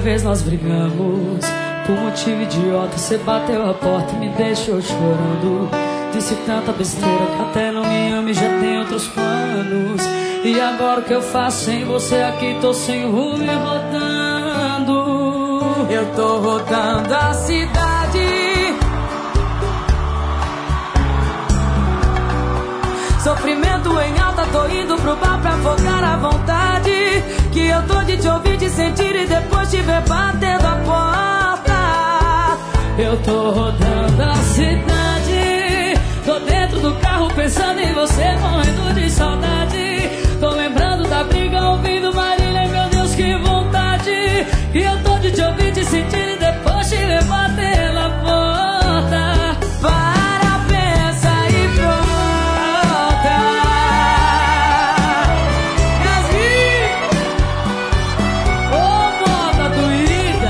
vez nós brigamos por motivo idiota. Você bateu a porta e me deixou chorando. Disse tanta besteira que até não me ama e já tem outros planos. E agora o que eu faço sem você aqui? Tô sem rumo e rodando. Eu tô rodando a cidade, sofrimento em alta, tô indo pro bar pra afogar a vontade. Que eu tô de te ouvir, de sentir e depois te ver batendo a porta. Eu tô rodando a cidade, tô dentro do carro pensando em você, morrendo de saudade. Tô lembrando da briga, ouvindo Marília, meu Deus, que vontade. E eu tô de te ouvir, de sentir e depois te ver batendo a porta. Para, pensa e volta. Yasmin! Ô, moda doída!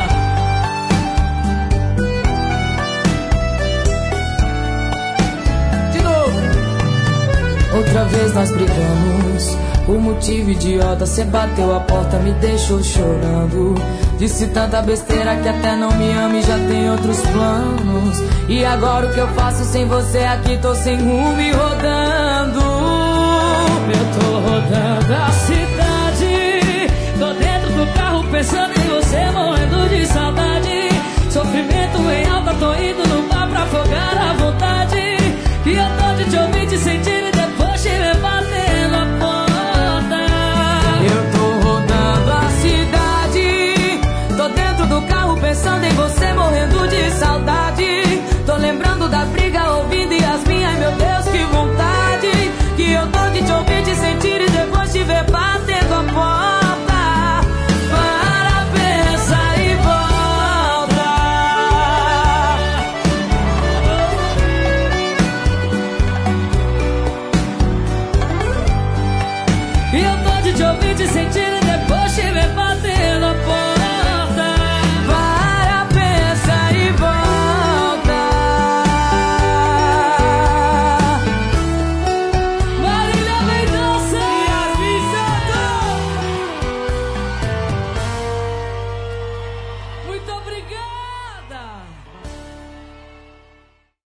De novo. Outra vez nós brigamos, o motivo idiota, cê bateu a porta, me deixou chorando. Disse tanta besteira que até não me ama e já tem outros planos. E agora o que eu faço sem você aqui? Tô sem rumo e rodando. Eu tô rodando a cidade, tô dentro do carro pensando em você, morrendo de saudade. Sofrimento em alta, tô indo no bar pra afogar a vontade. E eu tô de te ouvir, de sentir e depois te ver batendo a porta. Eu tô rodando a cidade, tô dentro do carro pensando em você, morrendo de saudade. Tô lembrando da briga, ouvindo Yasmin, ai meu Deus, que vontade. Que eu tô de te ouvir, de sentir e depois te ver batendo a porta. Para, pensa e volta. E eu tô